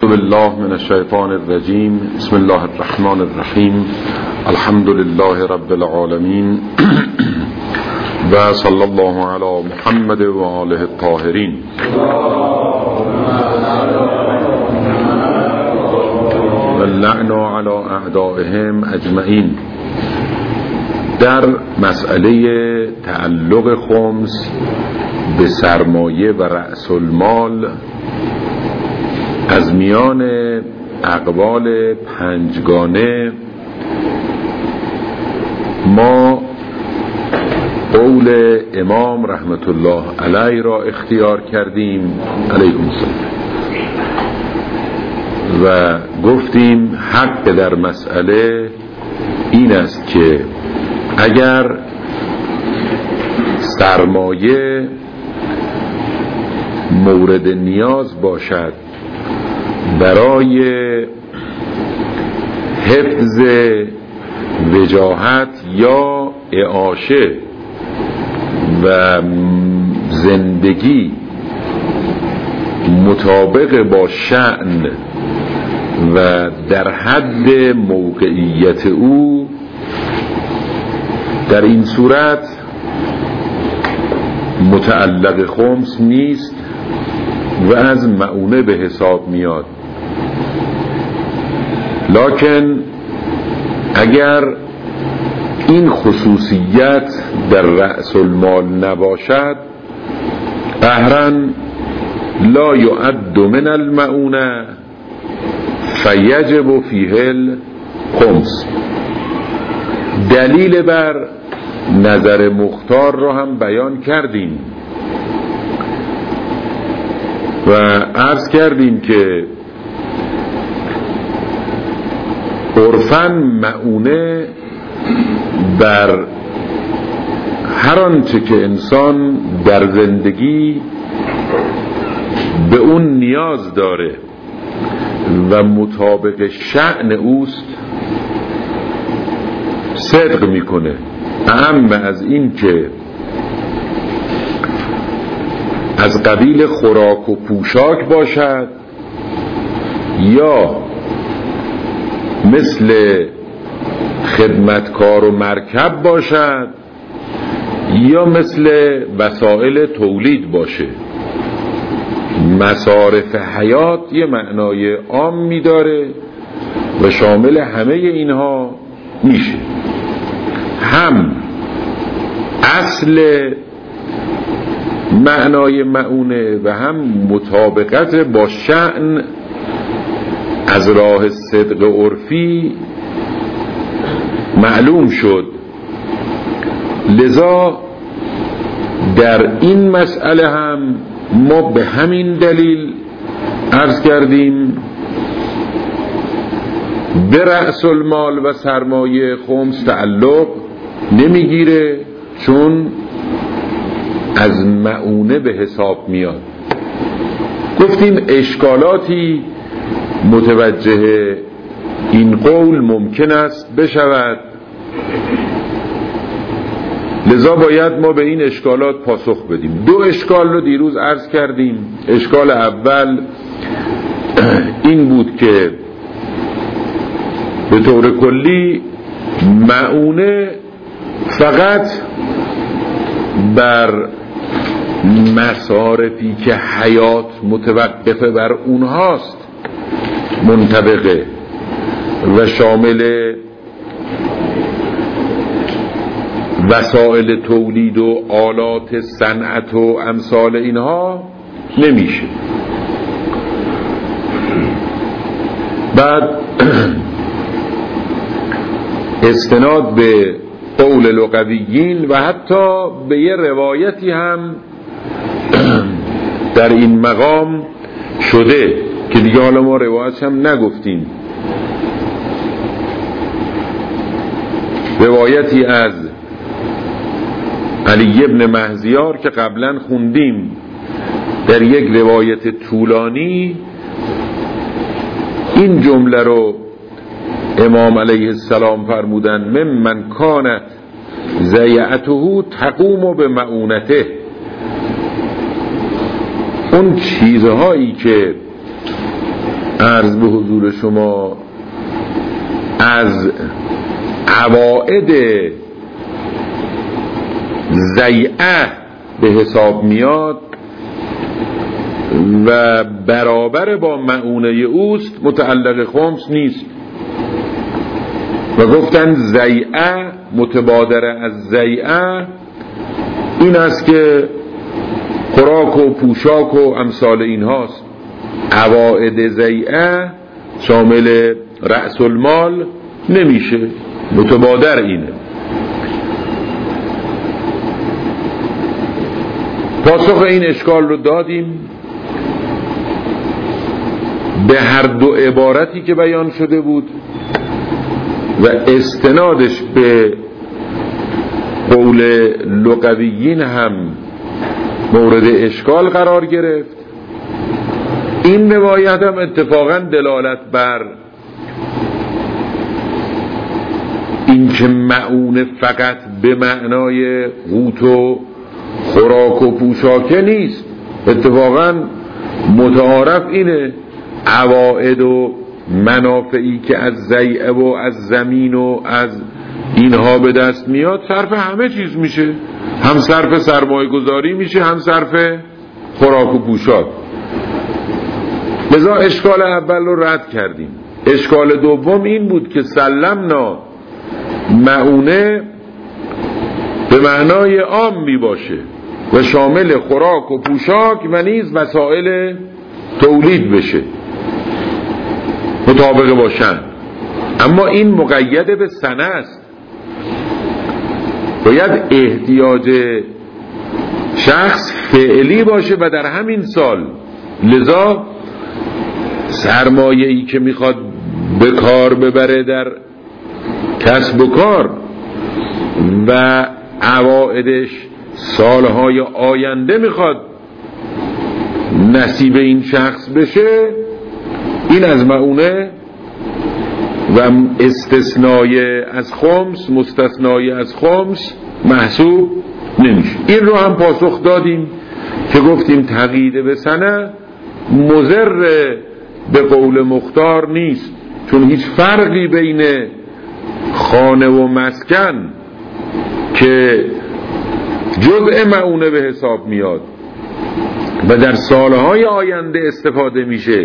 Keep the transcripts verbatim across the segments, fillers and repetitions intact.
بالله من الشیطان الرجیم. بسم الله الرحمن الرحیم. الحمد لله رب العالمین و صلی الله علی محمد و آله الطاهرین. و اللعن علی اعدائهم اجمعین. در مسئله تعلق خمس به سرمایه و رأس المال از میان اقوال پنجگانه ما قول امام رحمت الله علیه را اختیار کردیم علیکم السلام و گفتیم حق در مسئله این است که اگر سرمایه مورد نیاز باشد برای حفظ وجاهت یا اعاشه و زندگی مطابق با شأن و در حد موقعیت او، در این صورت متعلق خمس نیست و از مؤونه به حساب میاد. لکن اگر این خصوصیت در رأس المال نباشد، قهرا لا يعد من المؤونه فیجب فیه الخمس. دلیل بر نظر مختار را هم بیان کردیم و عرض کردیم که عرفاً مؤونه بر هر آنچه که انسان در زندگی به اون نیاز داره و مطابق شأن اوست صدق میکنه، اهم از این که از قبیل خوراک و پوشاک باشد یا مثل خدمتکار و مرکب باشد یا مثل وسایل تولید باشه. مصارف حیات یه معنای عام می‌داره و شامل همه اینها میشه. هم اصل معنای مؤونه و هم مطابقت با شأن از راه صدق عرفی معلوم شد. لذا در این مسئله هم ما به همین دلیل عرض کردیم به رأس المال و سرمایه خمس تعلق نمیگیره، چون از مؤونه به حساب میاد. گفتیم اشکالاتی متوجه این قول ممکن است بشود، لذا باید ما به این اشکالات پاسخ بدیم. دو اشکال رو دیروز عرض کردیم. اشکال اول این بود که به طور کلی مؤونه فقط بر مصارفی که حیات متوقفه بر اونهاست منطبقه و شامل وسایل تولید و آلات صنعت و امثال اینها نمیشه. بعد استناد به قول لغویین و حتی به یه روایتی هم در این مقام شده که دیگه حالا ما روایت هم نگفتیم. روایتی از علی ابن مهزیار که قبلا خوندیم در یک روایت طولانی این جمله رو امام علیه السلام فرمودن: ممن کانت ضیعته تقوم به مؤونته. اون چیزهایی که عرض به حضور شما از عواید زیعه به حساب میاد و برابر با مؤونه اوست، متعلق خمس نیست. و گفتن زیعه متبادر از زیعه این است که خوراک و پوشاک و امثال این هاست. عواید زیعه شامل رأس المال نمیشه، متبادر اینه. پاسخ این اشکال رو دادیم به هر دو عبارتی که بیان شده بود و استنادش به قول لغویین هم مورد اشکال قرار گرفت. این روایت هم اتفاقا دلالت بر این که مؤونه فقط به معنای قوت و خوراک و پوشاکه نیست، اتفاقا متعارف اینه عواید و منافعی که از زیعه و از زمین و از اینها به دست میاد صرف همه چیز میشه، هم صرف سرمایه گذاری میشه، هم صرف خوراک و پوشاک. لذا اشکال اول رو رد کردیم. اشکال دوم این بود که سلمنا مؤونه به معنای عام می باشه و شامل خوراک و پوشاک و نیز وسایل تولید بشه، مطابق باشن. اما این مقید به سنه است، باید احتیاج شخص فعلی باشه و در همین سال. لذا سرمایه‌ای که میخواد به کار ببره در کسب و کار و عوائدش سالهای آینده میخواد نصیب این شخص بشه، این از مؤونه و استثنای از خمس مستثنای از خمس محسوب نمیشه. این رو هم پاسخ دادیم که گفتیم تقیید به سنه مضر به قول مختار نیست، چون هیچ فرقی بین خانه و مسکن که جزء مؤونه به حساب میاد و در سالهای آینده استفاده میشه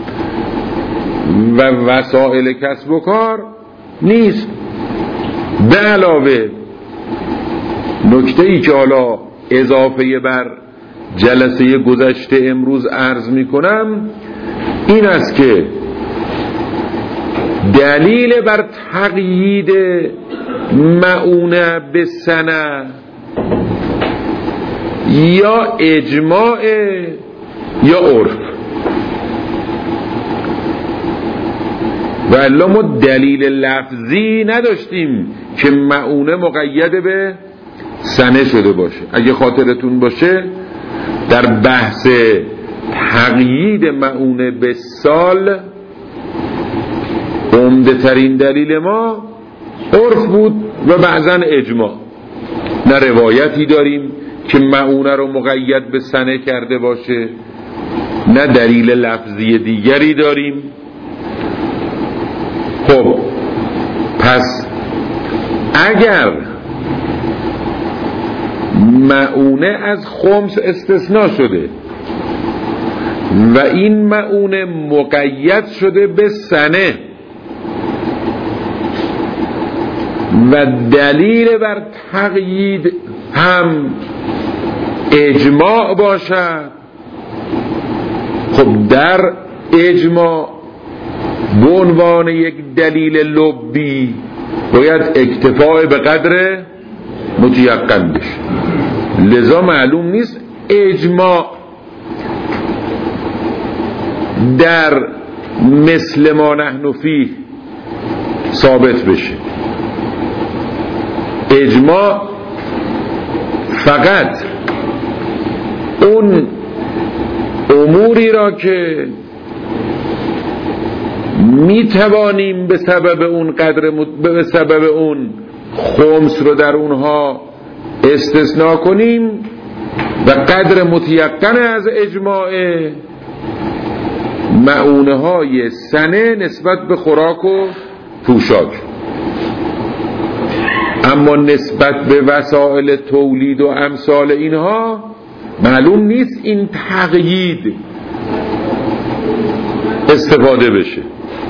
و وسایل کسب و کار نیست. به علاوه نکته ای که حالا اضافه بر جلسه گذشته امروز عرض میکنم این است که دلیل بر تقیید مؤونه به سنه یا اجماع یا عرف، و الا ما دلیل لفظی نداشتیم که مؤونه مقید به سنه شده باشه. اگه خاطرتون باشه در بحث تقیید مؤونه به سال عمده ترین دلیل ما عرف بود و بعضا اجماع. نه روایتی داریم که مؤونه رو مقید به سنه کرده باشه، نه دلیل لفظی دیگری داریم. خب پس اگر مؤونه از خمس استثناء شده و این مؤونه مقید شده به سنه و دلیل بر تقیید هم اجماع باشد، خب در اجماع به عنوان یک دلیل لبی باید اکتفاء به قدر متیقن بشه. لذا معلوم نیست اجماع در مثل ما نحن فیه ثابت بشه. اجماع فقط اون اموری را که می توانیم به سبب اون قدر مت... به سبب اون خمس رو در اونها استثناء کنیم و قدر متیقن از اجماع مؤونه های سنه نسبت به خوراک و پوشاک، اما نسبت به وسایل تولید و امثال اینها معلوم نیست این تقیید استفاده بشه.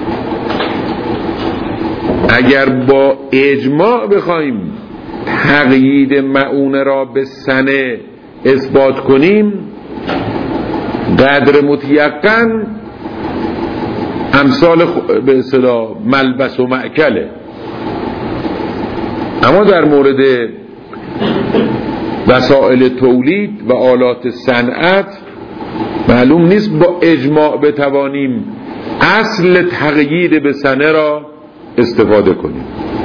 اگر با اجماع بخوایم تقیید مؤونه را به سنه اثبات کنیم، قدر متیقن امثال به اصطلاح ملبس و مأکله. اما در مورد وسایل تولید و آلات صنعت معلوم نیست با اجماع بتوانیم اصل تقیید به سنه را استفاده کنیم.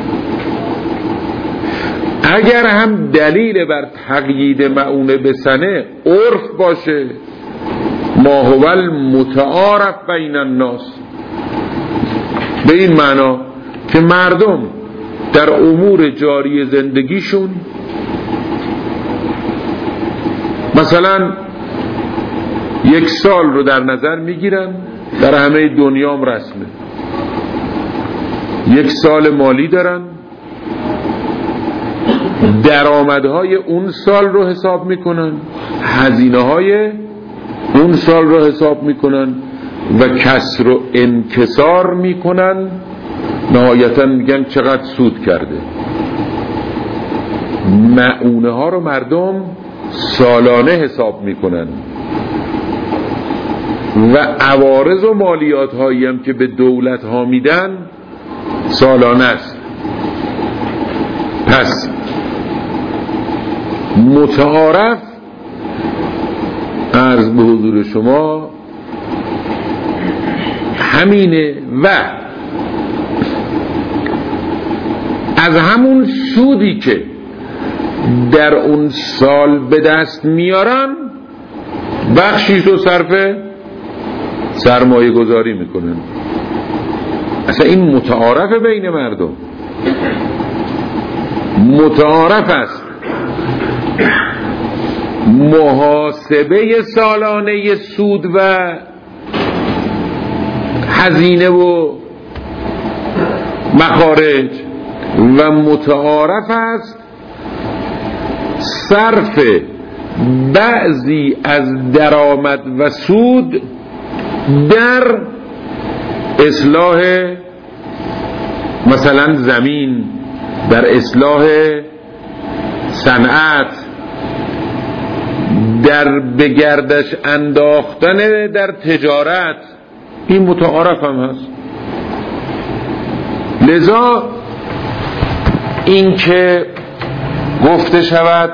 اگر هم دلیل بر تقیید مؤونه به سنه عرف باشه، ما هو المتعارف بین الناس، به این معنا که مردم در امور جاری زندگیشون مثلا یک سال رو در نظر میگیرن، در همه دنیام رسمه، یک سال مالی دارن، درآمدهای اون سال رو حساب میکنن، هزینه های اون سال رو حساب میکنن و کسر و انکسار میکنن، نهایتا میگن چقدر سود کرده. مؤونه ها رو مردم سالانه حساب میکنن و عوارض و مالیات هایی هم که به دولت ها میدن سالانه است. پس متعارف عرض به حضور شما همینه و از همون سودی که در اون سال به دست میارن بخشیش رو صرف سرمایه گذاری میکنن. اصلا این متعارف بین مردم، متعارف است محاسبه سالانه سود و هزینه و مخارج و متعارف است صرف بعضی از درآمد و سود در اصلاح مثلا زمین، در اصلاح صنعت، در بگردش انداختن در تجارت. این متعارف هم هست. لذا این که گفته شود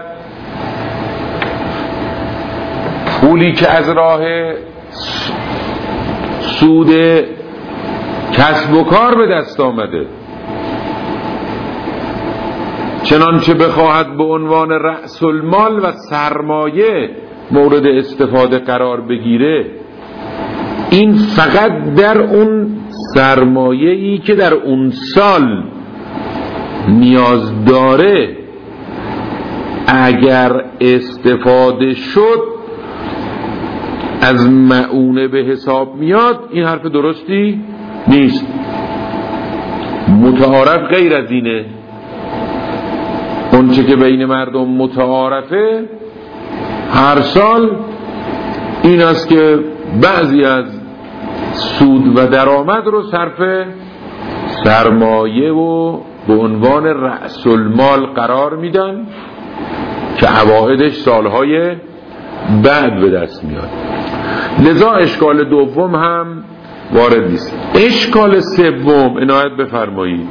پولی که از راه سود کسب و کار به دست آمده چنانچه بخواهد به عنوان رأس المال و سرمایه مورد استفاده قرار بگیره، این فقط در اون سرمایه‌ای که در اون سال نیاز داره اگر استفاده شد از مؤونه به حساب میاد. این حرف درستی نیست. متعارف غیر از اینه. اونچه که بین مردم متعارفه هر سال این است که بعضی از سود و درآمد رو صرف سرمایه و به عنوان رأس المال قرار میدن که عوائدش سالهای بعد به دست میاد. لذا اشکال دوم هم وارد نیست. اشکال سوم عنایت بفرمایید،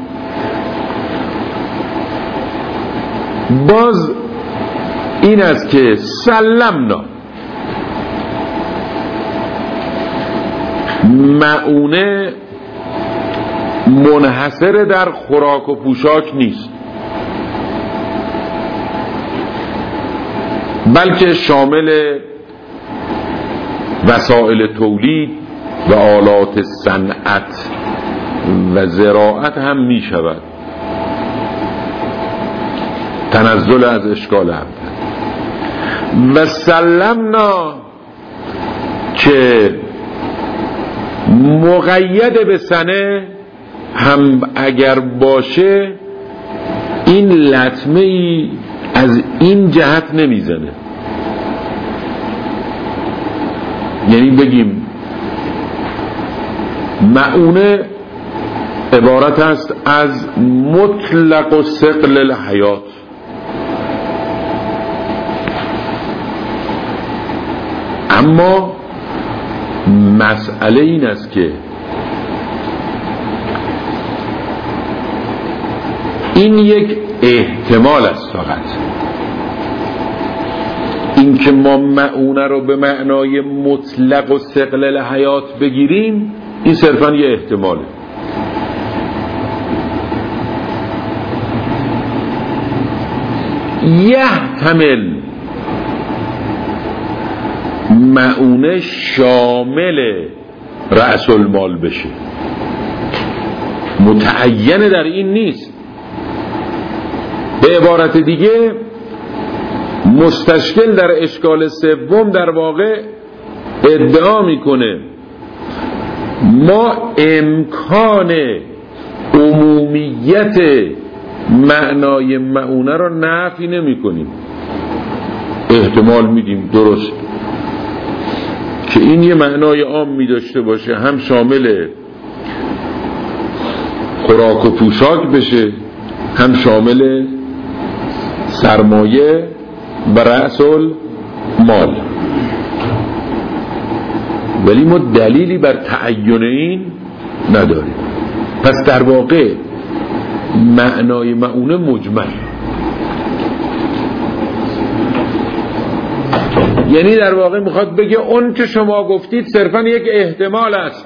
باز این است که سلمنا مؤونه منحصر در خوراک و پوشاک نیست، بلکه شامل وسایل تولید و آلات صنعت و زراعت هم می شود. تنزل از اشکال هم و سلمنا که مقید به سنه هم اگر باشه این لطمه ای از این جهت نمیزنه. یعنی بگیم مؤونه عبارت است از مطلق و ثقل الحیات، اما مسئله این است که این یک احتمال است فقط. این که ما مؤونه رو به معنای مطلق و ثقل الحیات بگیریم این صرفا یه احتماله. یحتمل مؤونه شامل رأس المال بشه، متعین در این نیست. به عبارت دیگه مستشکل در اشکال سوم در واقع ادعا میکنه ما امکان عمومیت معنای مؤونه رو نفی نمی کنیم، احتمال میدیم درست که این یه معنای عام می داشته باشه، هم شامل خوراک و پوشاک بشه، هم شامل سرمایه و رأس المال. ولی ما دلیلی بر تعین این نداریم. پس در واقع معنای مؤونه مجمل، یعنی در واقع میخواد بگه اون که شما گفتید صرفا یک احتمال است.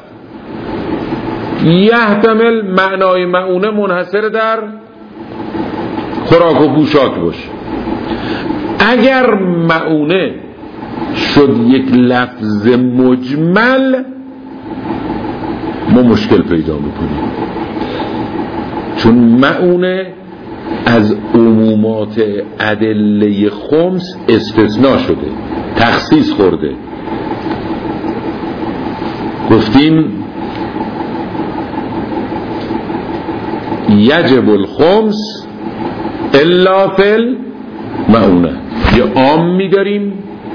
یحتمل معنای مؤونه منحصر در خوراک و پوشاک باشه. اگر مؤونه شد یک لفظ مجمل ما مشکل پیدا میکنیم، چون مؤونه از عمومات ادله خمس استثناء شده، تخصیص خورده. گفتیم یجب الخمس الا فی المؤونه. یه عام می داریم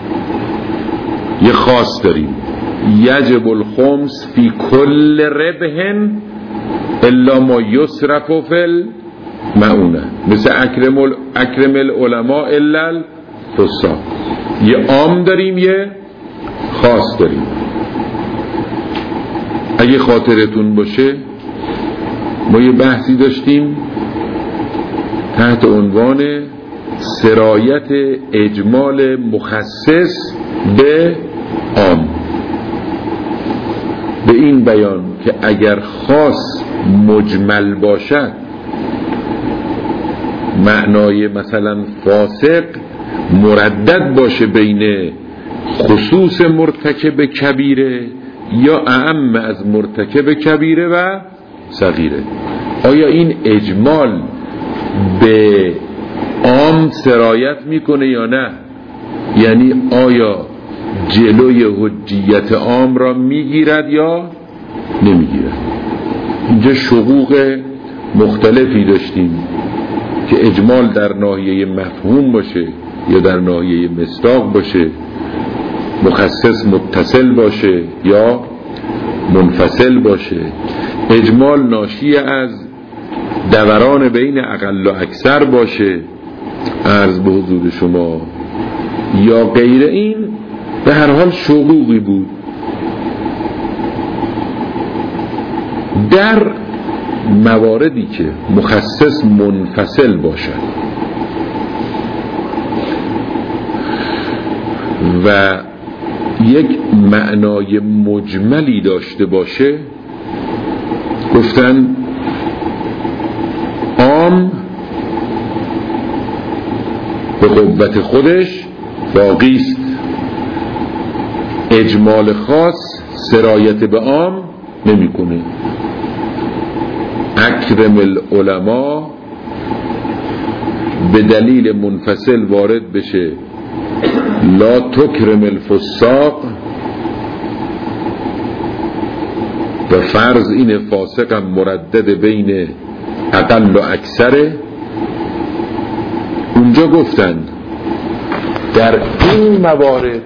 یه خاص داریم. یجب الخمس فی کل ربح الا ما یصرف فی المؤونه، مثل اکرم, ال... اکرم العلماء الا الفساق. یه عام داریم یه خاص داریم. اگه خاطرتون باشه ما یه بحثی داشتیم تحت عنوان سرایت اجمال مخصص به عام، به این بیان که اگر خاص مجمل باشد معنای مثلا فاسق مردد باشه بین خصوص مرتکب کبیره یا اعم از مرتکب کبیره و صغیره، آیا این اجمال به عام سرایت میکنه یا نه؟ یعنی آیا جلوی حجیت عام را میگیرد یا نمیگیرد؟ اینجا شقوق مختلفی داشتیم که اجمال در ناحیه مفهوم باشه یا در ناحیه مصداق باشه، مخصص متصل باشه یا منفصل باشه، اجمال ناشی از دوران بین اقل و اکثر باشه عرض به حضور شما یا غیر این. به هر حال شقوقی بود. در مواردی که مخصص منفصل باشد و یک معنای مجملی داشته باشه، گفتن عام به قوت خودش باقی است، اجمال خاص سرایت به عام نمیکنه. اکرم العلماء به دلیل منفصل وارد بشه، لا تکرم الفساق و فرض این فاسقم مردد بین اقل و اکثره. اونجا گفتن در این موارد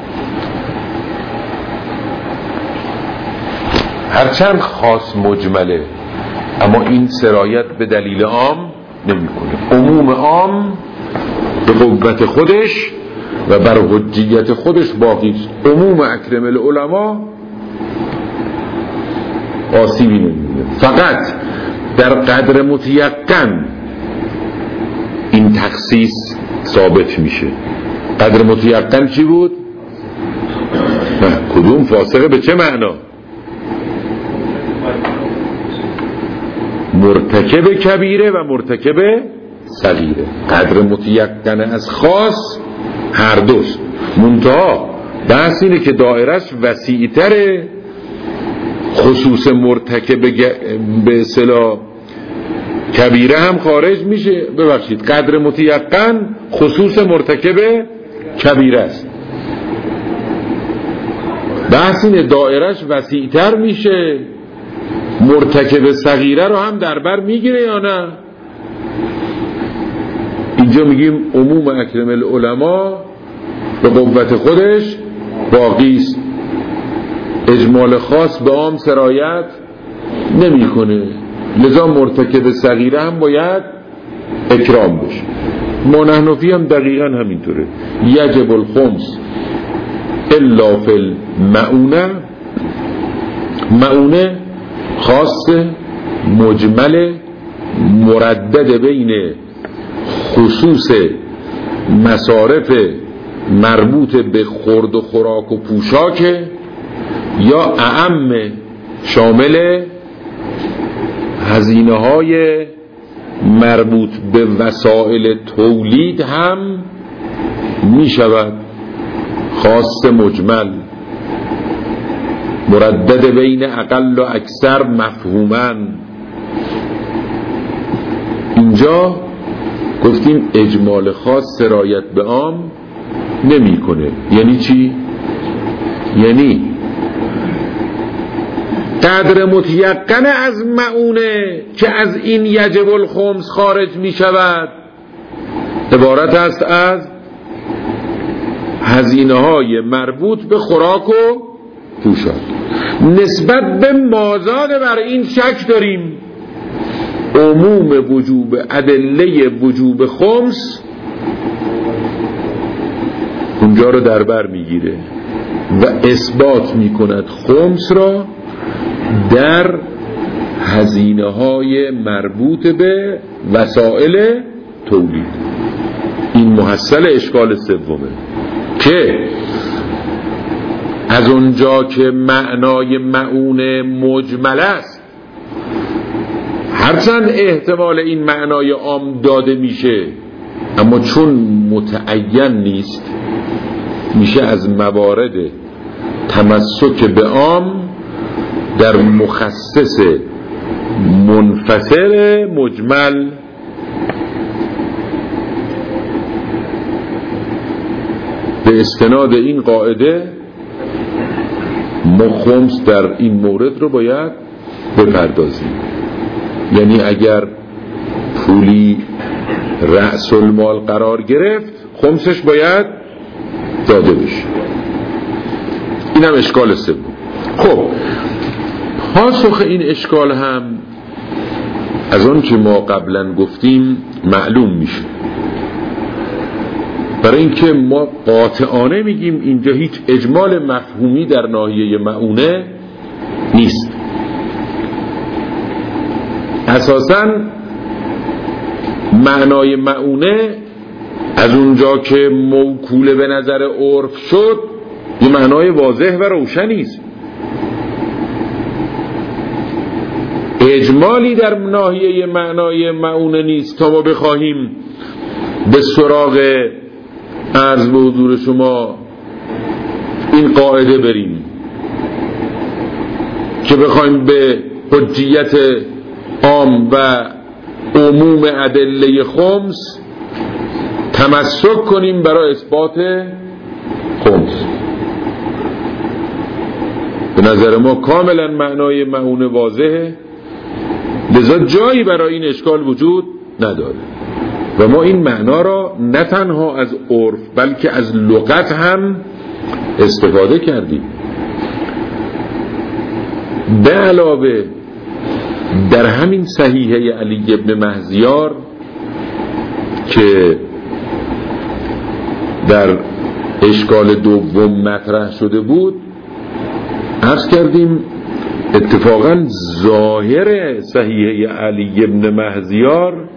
هرچند خاص مجمله اما این سرایت به دلیل عام نمی کنه. عموم عام به قوت خودش و بر حجیت خودش باقی است. عموم اکرم العلماء آسیبی نمیده، فقط در قدر متیقن این تخصیص ثابت میشه. قدر متیقن چی بود؟ کدوم فاسقه به چه معنا؟ مرتکب کبیره و مرتکب صغیره. قدر متیقن از خاص هر دوست، منتها بحث اینه که دایرش وسیع‌تره. خصوص مرتکب به اصطلاح کبیره هم خارج میشه. ببخشید، قدر متیقن خصوص مرتکب کبیره است. بحث اینه دایرش وسیع‌تر میشه، مرتکب صغیره رو هم در بر میگیره یا نه. اینجا میگیم عموم اکرم العلماء به قوت خودش باقی است، اجمال خاص به عام سرایت نمیکنه، لذا مرتکب صغیره هم باید اکرام بشه. ما نحنفی هم دقیقا همینطوره. یجب الخمس الا فی المعونه. معونه خاص مجمل مردد بین خصوص مصارف مربوط به خورد و خوراک و پوشاک، یا اعم شامل هزینه های مربوط به وسایل تولید هم می شود. خاص مجمل مردد بین اقل و اکثر مفهومن. اینجا گفتیم اجمال خاص سرایت به عام نمی کنه. یعنی چی؟ یعنی قدر متیقن از معونه که از این یجب الخمس خارج می شود عبارت است از هزینه های مربوط به خوراک و پوشاک. نسبت به مازاد بر این شک داریم. عموم وجوب ادله وجوب خمس اونجا رو در بر میگیره و اثبات میکند خمس را در هزینه های مربوط به وسایل تولید. این محصل اشکال سومه که از اونجا که معنای معونه مجمل است، هرچند احتمال این معنای عام داده میشه اما چون متعین نیست، میشه از موارد تمسک به عام در مخصص منفصل مجمل به استناد این قاعده ما خمس در این مورد رو باید بپردازیم. یعنی اگر پولی رأس المال قرار گرفت خمسش باید داده بشه. این هم اشکال سوم. خب پاسخ این اشکال هم از آن که ما قبلا گفتیم معلوم میشه. برای اینکه ما قاطعانه میگیم اینجا هیچ اجمال مفهومی در ناحیه معونه نیست. اساساً معنای معونه از اونجا که موکول به نظر عرف شد یه معنای واضح و روشنی است. اجمالی در ناحیه معنای معونه نیست تا ما بخواهیم به سراغ عرض به حضور شما این قاعده بریم که بخوایم به حجیت عام و عموم ادله خمس تمسک کنیم برای اثبات خمس. به نظر ما کاملا معنای معونه واضحه، لذا جایی برای این اشکال وجود نداره و ما این معنا را نه تنها از عرف بلکه از لغت هم استفاده کردیم. به علاوه در همین صحیحه علی ابن مهزیار که در اشکال دوم مطرح شده بود، عرض کردیم اتفاقا ظاهر صحیحه علی ابن مهزیار،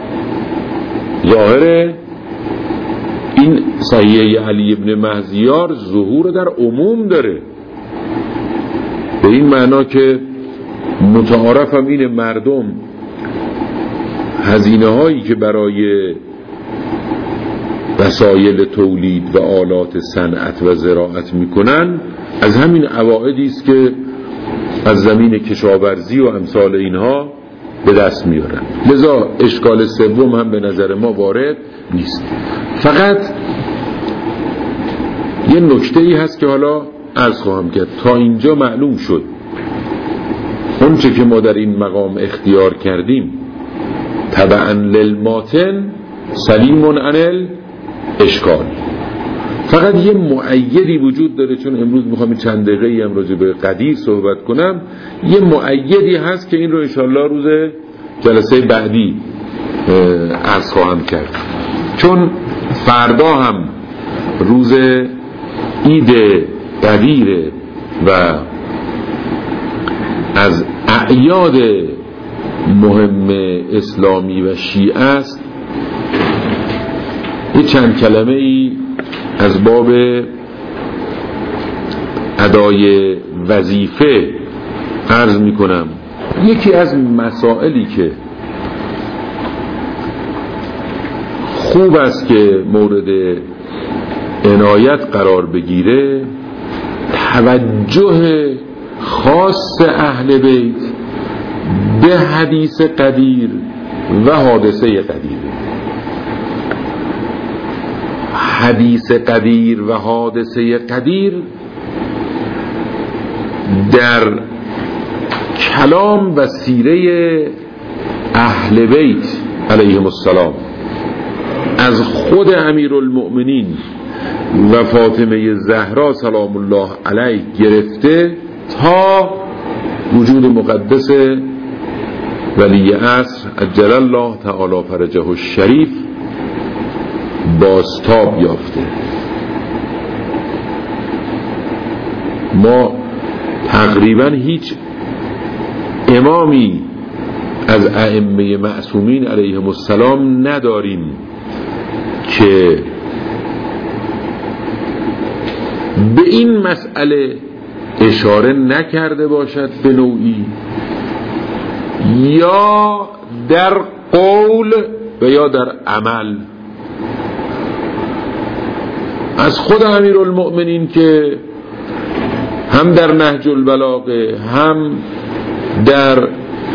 ظاهر این صحیحه علی ابن مهزیار ظهور در عموم داره، به این معنا که متعارف هم این مردم هزینه هایی که برای وسایل تولید و آلات صنعت و زراعت میکنن از همین عوائدی است که از زمین کشاورزی و امثال اینها به دست میارن. لذا اشکال سوم هم به نظر ما وارد نیست. فقط یه نکته ای هست که حالا عرض خواهم کرد. تا اینجا معلوم شد اون چه که ما در این مقام اختیار کردیم تبعا للماتن سلیم عن اشکال. فقط یه مؤیدی وجود داره، چون امروز میخوام چند دقیقه هم راجع به قدیر صحبت کنم. یه مؤیدی هست که این رو انشاءالله روز جلسه بعدی عرض خواهم کرد، چون فردا هم روز عید قدیره و از اعیاد مهم اسلامی و شیعه است. یه چند کلمه ای از باب ادای وظیفه عرض می کنم. یکی از مسائلی که خوب است که مورد عنایت قرار بگیره توجه خاص اهل بیت به حدیث قدیر و حادثه قدیر. حدیث قدیر و حادثه قدیر در کلام و سیره اهل بیت علیهم السلام از خود امیرالمؤمنین و فاطمه زهرا سلام الله علیه گرفته تا وجود مقدس ولی عصر عجل الله تعالی فرجه الشریف بازتاب یافته. ما تقریبا هیچ امامی از ائمه معصومین علیهم السلام نداریم که به این مسئله اشاره نکرده باشد به نوعی، یا در قول و یا در عمل. از خود امیرالمؤمنین که هم در نهج البلاغه هم در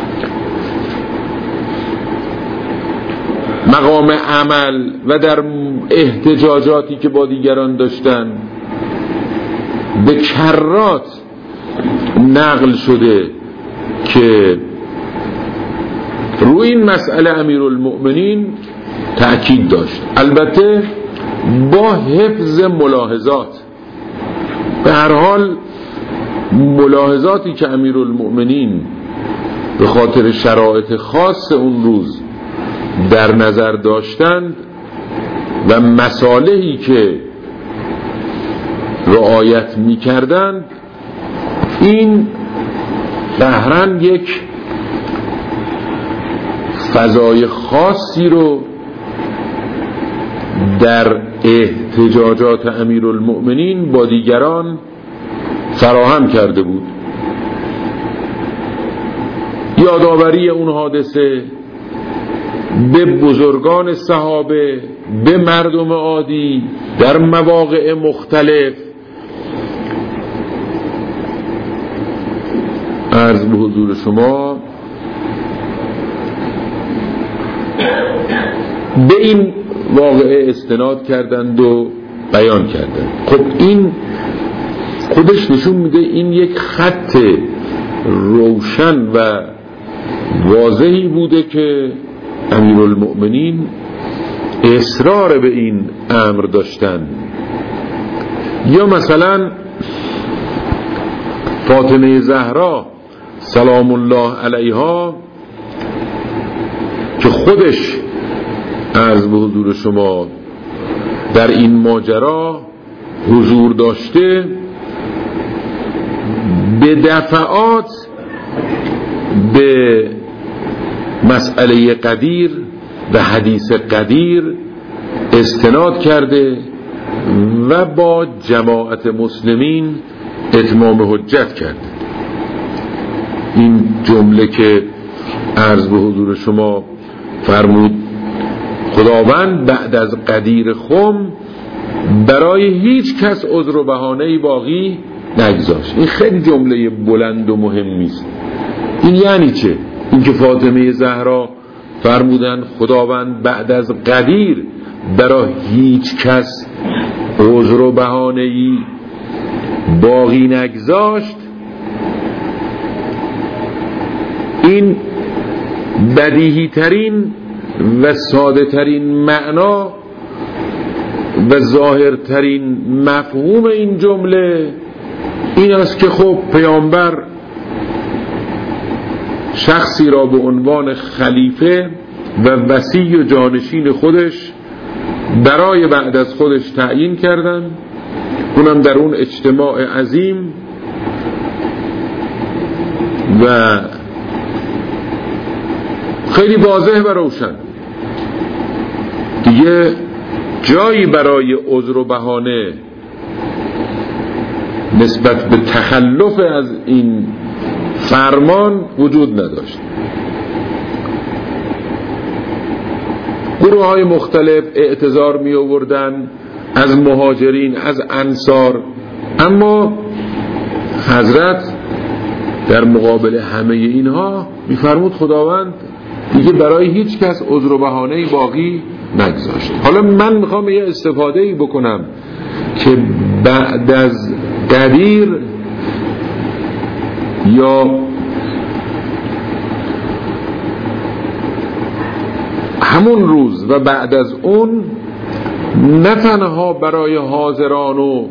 مقام عمل و در احتجاجاتی که با دیگران داشتن به کرات نقل شده که روی این مسئله امیرالمؤمنین تأکید داشت، البته با حفظ ملاحظات. به هر حال ملاحظاتی که امیرالمؤمنین به خاطر شرایط خاص اون روز در نظر داشتند و مصالحی که رعایت می کردند، این ظاهراً یک فضای خاصی رو در احتجاجات امیرالمؤمنین با دیگران فراهم کرده بود. یادآوری اون حادثه به بزرگان صحابه، به مردم عادی در مواقع مختلف. عرض به حضور شما به این واقعه استناد کردند و بیان کردند. خب این خودش نشون میده این یک خط روشن و واضحی بوده که امیرالمؤمنین اصرار به این امر داشتن. یا مثلا فاطمه زهرا سلام الله علیها که خودش عرض به حضور شما در این ماجرا حضور داشته، به دفعات به مسئله قدیر و حدیث قدیر استناد کرده و با جماعت مسلمین اتمام حجت کرده. این جمله که عرض به حضور شما فرمود خداوند بعد از قدیر خم برای هیچ کس عذر و بهانه‌ای باقی نگذاشت، این خیلی جمله بلند و مهمی است. این یعنی چه؟ این که فاطمه زهرا فرمودن خداوند بعد از قدیر برای هیچ کس عذر و بهانه‌ای باقی نگذاشت، این بدیهی ترین و ساده ترین معنا و ظاهر ترین مفهوم این جمله این است که خب پیامبر شخصی را به عنوان خلیفه و وصی و جانشین خودش برای بعد از خودش تعیین کردن، اونم در اون اجتماع عظیم، و خیلی واضح و روشن دیگه جایی برای عذر و بهانه نسبت به تخلف از این فرمان وجود نداشت. گروه های مختلف اعتذار می آوردن از مهاجرین، از انصار، اما حضرت در مقابل همه اینها می فرمود خداوند دیگه برای هیچ کس عذر و بهانه‌ای باقی نگذاشت. حالا من میخوام یه استفاده‌ای بکنم که بعد از قدیر یا همون روز و بعد از اون نه تنها برای حاضران و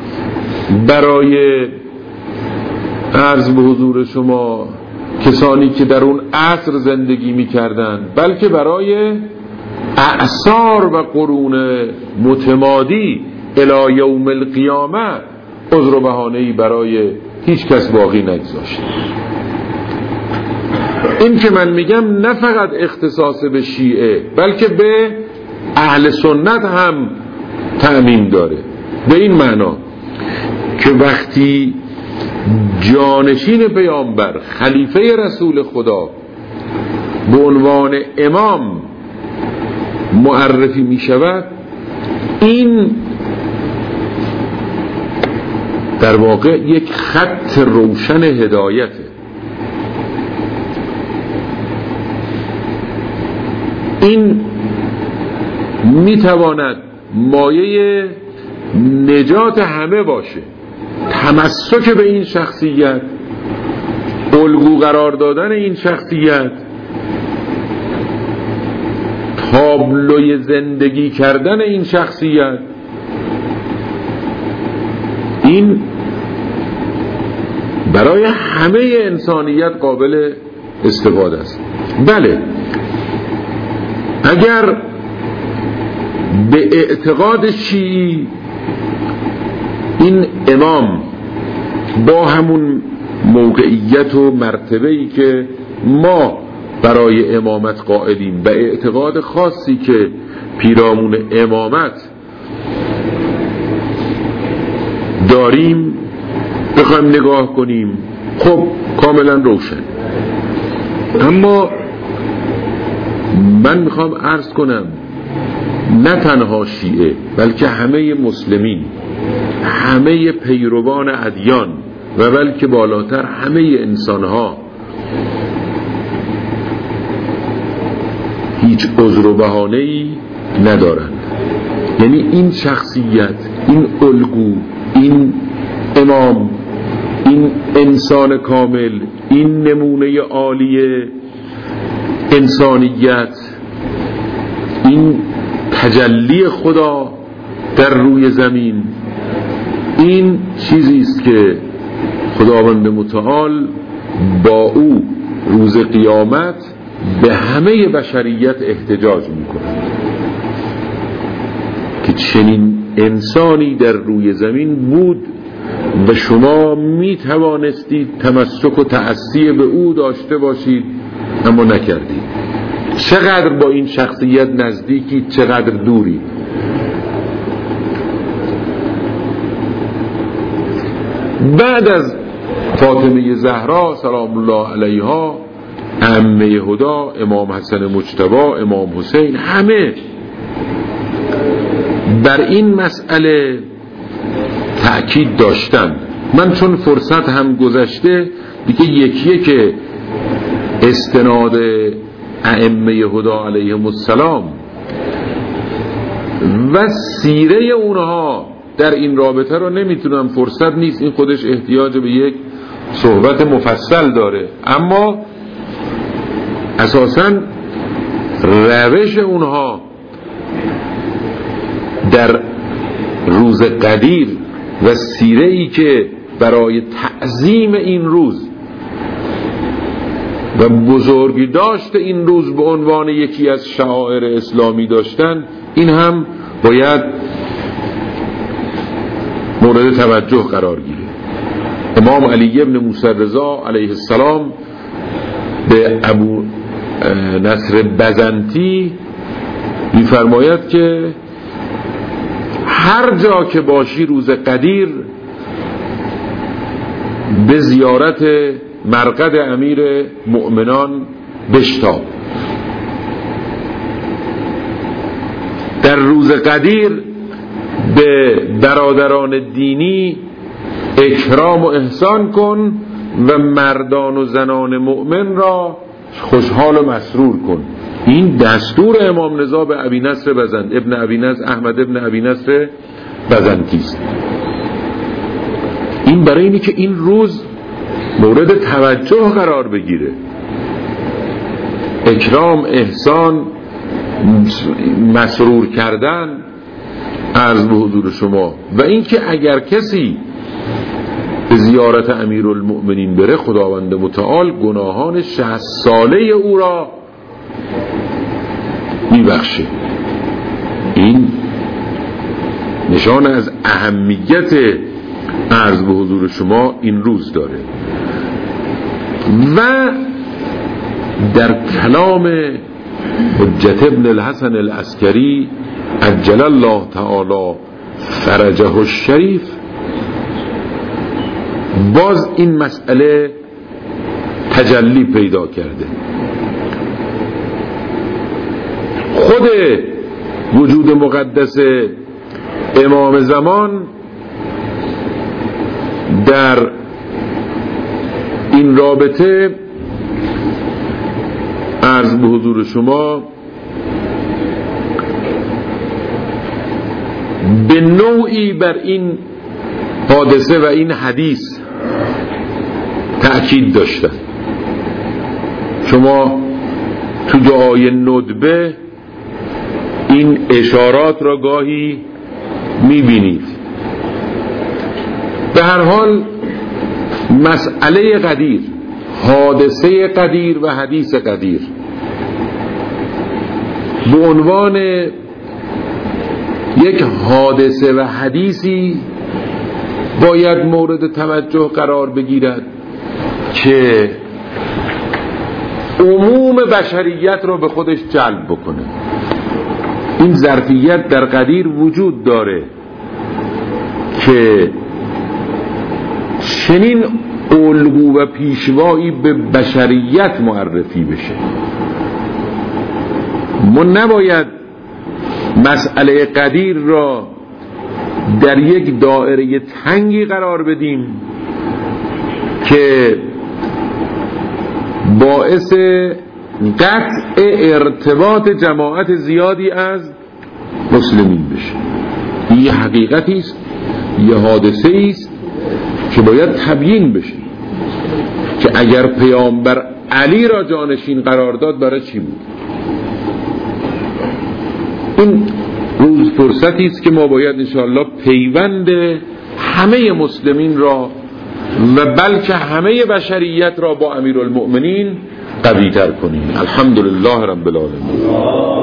برای عرض به حضور شما کسانی که در اون عصر زندگی می‌کردند، بلکه برای اعصار و قرون متمادی الی یوم القیامه عذر و بهانه‌ای برای هیچ کس باقی نگذاشت. این که من میگم نه فقط اختصاص به شیعه بلکه به اهل سنت هم تعمیم داره، به این معنا که وقتی جانشین پیامبر خلیفه رسول خدا به عنوان امام معرفی می شود، این در واقع یک خط روشن هدایته. این می تواند مایه نجات همه باشه. تمسک به این شخصیت، الگو قرار دادن این شخصیت، تابلوی زندگی کردن این شخصیت، این برای همه انسانیت قابل استفاده است. بله، اگر به اعتقاد شیعی این امام با همون موقعیت و مرتبه‌ای که ما برای امامت قائلیم و اعتقاد خاصی که پیرامون امامت داریم بخوایم نگاه کنیم، خب کاملا روشن. اما من میخوام عرض کنم نه تنها شیعه بلکه همه مسلمین، همه پیروان ادیان و بلکه بالاتر همه انسانها هیچ عذر و بهانه‌ای ندارند. یعنی این شخصیت، این الگو، این امام، این انسان کامل، این نمونه عالی انسانیت، این تجلی خدا در روی زمین، این چیزی است که خداوند متعال با او روز قیامت به همه بشریت احتجاج میکنه که چنین انسانی در روی زمین بود و شما می توانستید تمسک و تأسی به او داشته باشید اما نکردید. چقدر با این شخصیت نزدیکی، چقدر دوری. بعد از فاطمه زهرا سلام الله علیها، عمه هدا، امام حسن مجتبی، امام حسین، همه بر این مسئله تأکید داشتن. من چون فرصت هم گذشته دیگه یکیه که استناد ائمه هدا علیهم السلام و سیره اونها در این رابطه رو نمیتونم، فرصت نیست، این خودش احتیاج به یک صحبت مفصل داره، اما اساساً روش اونها در روز قدیر و سیره‌ای که برای تعظیم این روز و بزرگی داشت این روز به عنوان یکی از شعائر اسلامی داشتن، این هم باید مورد توجه قرار گیره. امام علی ابن موسی رضا علیه السلام به ابو نصر بزنطی می‌فرماید که هر جا که باشی روز قدیر به زیارت مرقد امیر مؤمنان بشتاب. در روز قدیر به برادران دینی اکرام و احسان کن و مردان و زنان مؤمن را خوشحال و مسرور کن. این دستور امام رضا به ابی نصر بزنطی، ابن ابی نصر، احمد ابن ابی نصر بزنطی است. این برای اینی که این روز مورد توجه قرار بگیره. اکرام، احسان، مسرور کردن عرض به حضور شما، و اینکه اگر کسی به زیارت امیرالمؤمنین بره، خداوند متعال گناهان شصت ساله او را میبخشه. این نشان از اهمیت عرض به حضور شما این روز داره. و در کلام حجت ابن الحسن العسکری عجل الله تعالی فرجه الشریف باز این مسئله تجلی پیدا کرده. خود وجود مقدس امام زمان در این رابطه عرض به حضور شما به نوعی بر این حادثه و این حدیث تأکید داشتن. شما تو دعای ندبه این اشارات را گاهی میبینید. به هر حال مسئله قدیر، حادثه قدیر و حدیث قدیر به عنوان یک حادثه و حدیثی باید مورد توجه قرار بگیرد که عموم بشریت را به خودش جلب بکنه. این ظرفیت در قدیر وجود داره که چنین الگو و پیشوایی به بشریت معرفی بشه. ما نباید مسئله قدیر را در یک دایره تنگی قرار بدیم که باعث قطع ارتباط جماعت زیادی از مسلمین بشه. این حقیقتی است، یه حادثه است که باید تبیین بشه که اگر پیامبر علی را جانشین قرار داد برای چی بود. این روز فرصتی است که ما باید انشاءالله پیوند همه مسلمین را و بلکه همه بشریت را با امیرالمؤمنین قوی تر کنیم. الحمدلله رب العالمین.